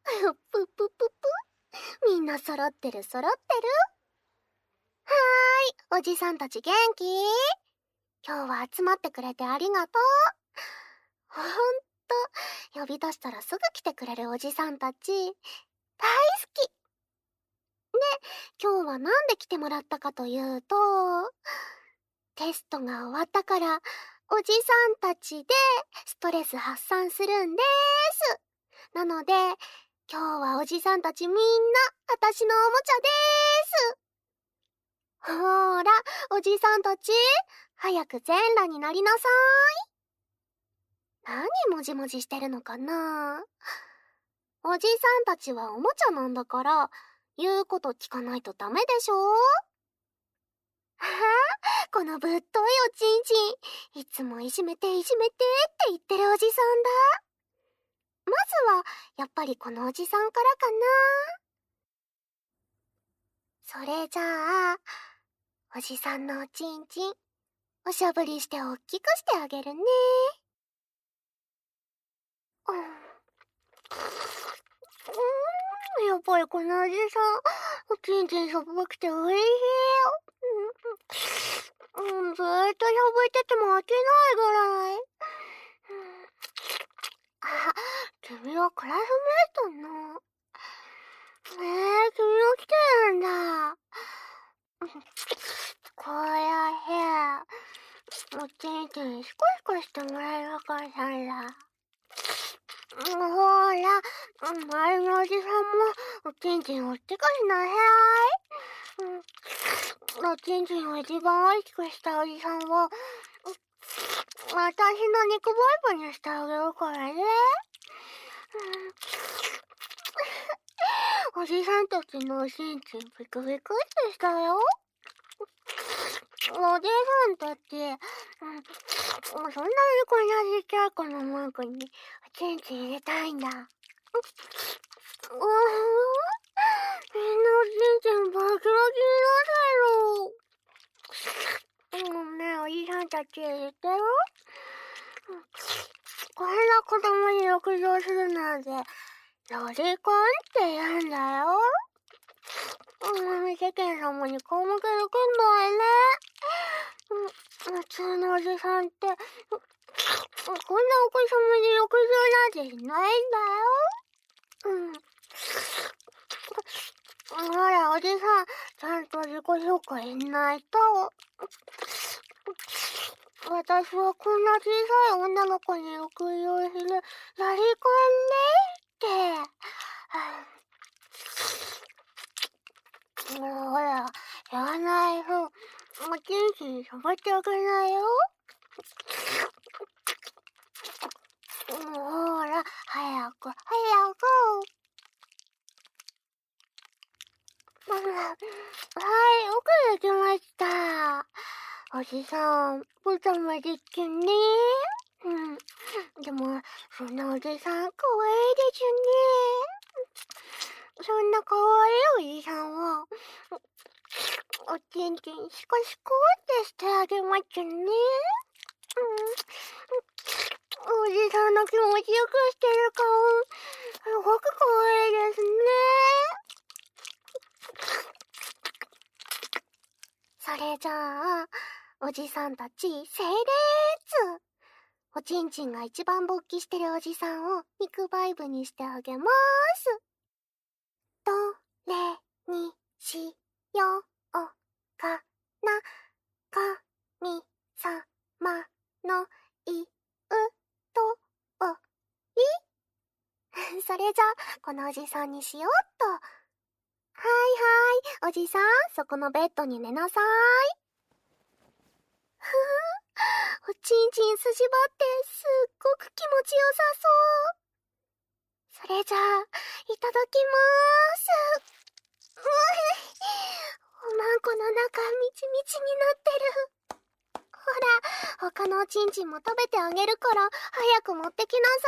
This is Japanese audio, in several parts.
ぷぷぷぷ。みんな揃ってる揃ってる。はーい、おじさんたち元気？今日は集まってくれてありがとう。ほんと、呼び出したらすぐ来てくれるおじさんたち、大好き。で、今日はなんで来てもらったかというと、テストが終わったから、おじさんたちでストレス発散するんです。なので、今日はおじさんたちみんな、私のおもちゃでーす。ほーら、おじさんたち、早く全裸になりなさーい。何もじもじしてるのかな？おじさんたちはおもちゃなんだから、言うこと聞かないとダメでしょ？はぁ、このぶっといおちんちん、いつもいじめていじめてって言ってるおじさんだ。まずは、やっぱりこのおじさんからかな。それじゃあ、おじさんのおちんちん、おしゃぶりしておっきくしてあげるね。やっぱりこのおじさん、おちんちんしょっぱくておいしいよ。ずーっとしゃぶってても飽きないぐらい。あ、君はクラスメイトの。君も来てるんだ。こうやっておちんちんシコシコしてもらえなかったんだ。ほら、周りのおじさんもおちんちんおっきくしなさい。おちんちんを一番大きくしたおじさんを、私の肉バイブにしてあげるからね。おじさんたちのおちんちんピクピクってしたよ。おじさんたち、そんなにこんなちっちゃい子のマークにおちんちん入れたいんだ。みんなおちんちんバキバキになってる。ねえ、おじさんたち言ってる？こんな子供に浴場するなんて、ロリコンって言うんだよ。世間様に顔向けできんないね。普通のおじさんって、こんなお子様に浴場なんていないんだよ。ほら、おじさん、ちゃんと自己紹介しないと。私はこんな小さい女の子に浴場するロリコンねって。ほら、やらないと、おちんちんしゃばってあげないよ。ほら、早く、早く。はい、奥できました。おじさん、ボタンまでってね。でも、そんなおじさん、かわいいですね。そんなかわいいおじさんは、おちんちんシコシコってしてあげますね。おじさんの気持ちよくしてる顔、すごくかわいいですね。それじゃあ、おじさんたち、整列。おちんちんが一番勃起してるおじさんを肉バイブにしてあげます。どれにしようかな。神様の言うとおり。それじゃあ、このおじさんにしようっと。はいはい、おじさん、そこのベッドに寝なさい。おちんちんすじばってすっごく気持ちよさそう。それじゃあ、いただきまーす。おまんこの中みちみちになってる。ほら、他のおちんちんも食べてあげるから早く持ってきな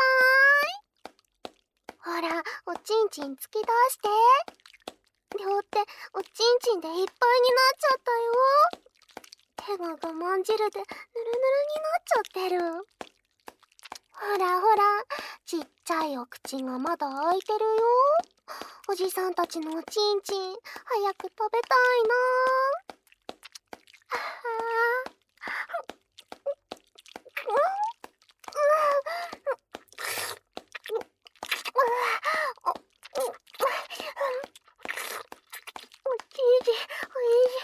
さーい。ほら、おちんちん突き出して。両手、おちんちんでいっぱいになっちゃったよ。手が我慢汁でぬるぬるになっちゃってる。 ほらほら、ちっちゃいお口がまだ開いてるよ。おじさんたちのおちんちん、早く食べたいな。あはおちんちん、おいしい。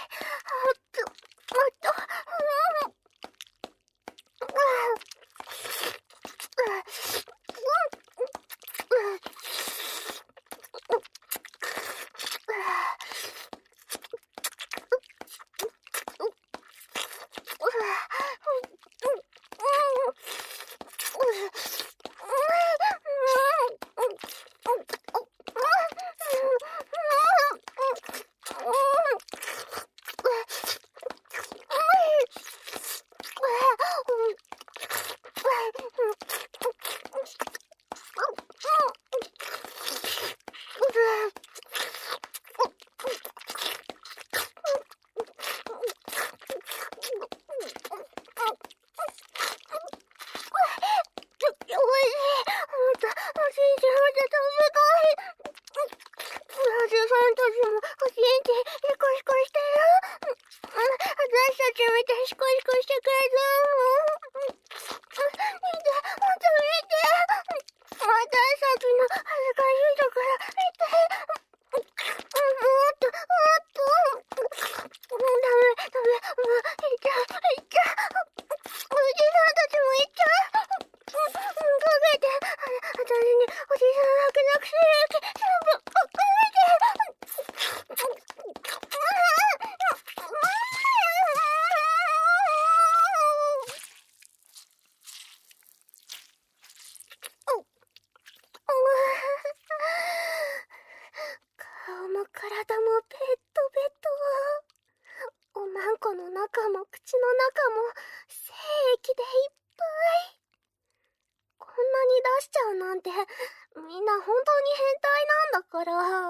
顔も体もベッドベッド。おまんこの中も口の中も精液でいっぱい。こんなに出しちゃうなんて、みんな本当に変態なんだから。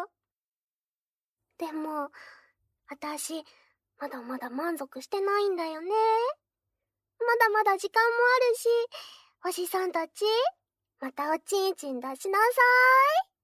でも、私、まだまだ満足してないんだよね。まだまだ時間もあるし、おじさんたち、またおちんちん出しなさい。